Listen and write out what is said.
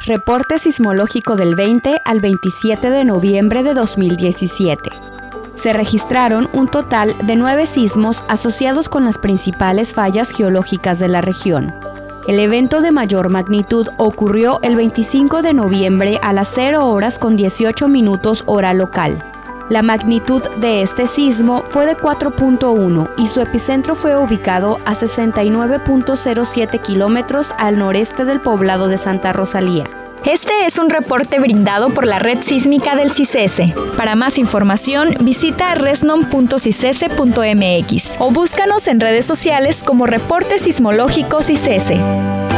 Reporte sismológico del 20 al 27 de noviembre de 2017. Se registraron un total de 9 sismos asociados con las principales fallas geológicas de la región. El evento de mayor magnitud ocurrió el 25 de noviembre a las 0:18 hora local. La magnitud de este sismo fue de 4.1 y su epicentro fue ubicado a 69.07 kilómetros al noreste del poblado de Santa Rosalía. Este es un reporte brindado por la Red Sísmica del CICESE. Para más información, visita resnom.cicese.mx o búscanos en redes sociales como Reporte Sismológico CICESE.